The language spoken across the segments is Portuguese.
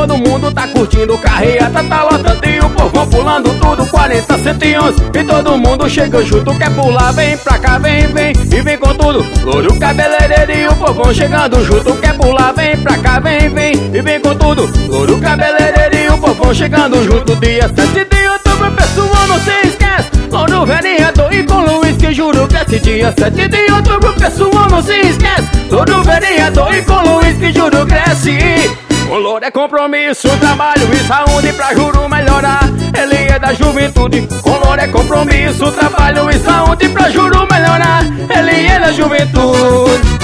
todo mundo tá curtindo. Carreata tá lotando e o povão pulando tudo. 40, 111 e todo mundo chega junto. Quer pular, vem pra cá, vem, vem e vem com tudo. Louro, cabeleireiro e o povão chegando junto. Quer pular, vem pra cá, vem, vem e vem com tudo. Louro, cabeleireiro e o povão chegando junto. Dia 7 de outubro, pessoal, não se esquece. Louro, vereador e com Luiz, que juro cresce. Dia 7 de outubro, pessoal, não se esquece. Louro, vereador e com Luiz, que juro cresce. O Louro é compromisso, trabalho e saúde pra juro melhorar. Ele é da juventude. O Louro é compromisso, trabalho e saúde pra juro melhorar. Ele é da juventude.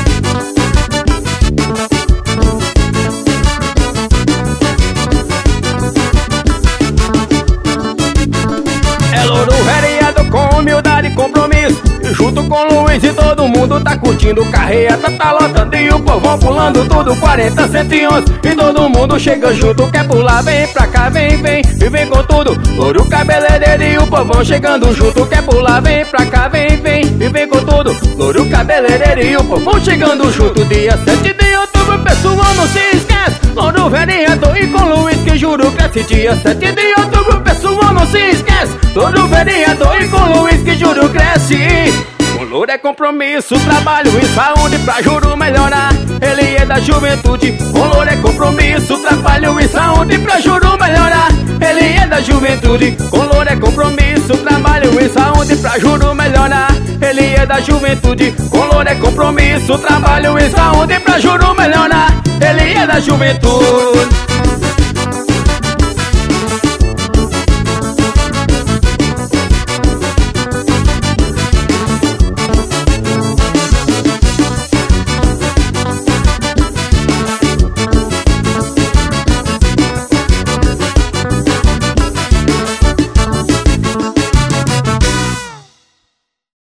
É Louro vereador com humildade e compromisso. Junto com Luiz e todo mundo tá curtindo. Carreata tá lotando e o povão pulando tudo. 40, 111 e todo mundo chega junto. Quer pular, vem pra cá, vem, vem e vem com tudo. Louro, cabeleireiro e o povão chegando junto. Quer pular, vem pra cá, vem, vem e vem com tudo. Louro, cabeleireiro e o povão chegando junto. Dia 7 de outubro, pessoal, não se esquece. Louro, vereador e com Luiz, que juro cresce. Dia 7 de outubro, pessoal, não se esquece. Louro, vereador e com Luiz, que juro cresce. O Louro é compromisso, trabalho e saúde pra juro melhorar. Ele é da juventude. O Louro é compromisso, trabalho e saúde pra juro melhorar. Ele é da juventude. O Louro é compromisso, trabalho e saúde pra juro melhorar. Ele é da juventude. O Louro é compromisso, trabalho e saúde pra juro melhorar. Ele é da juventude.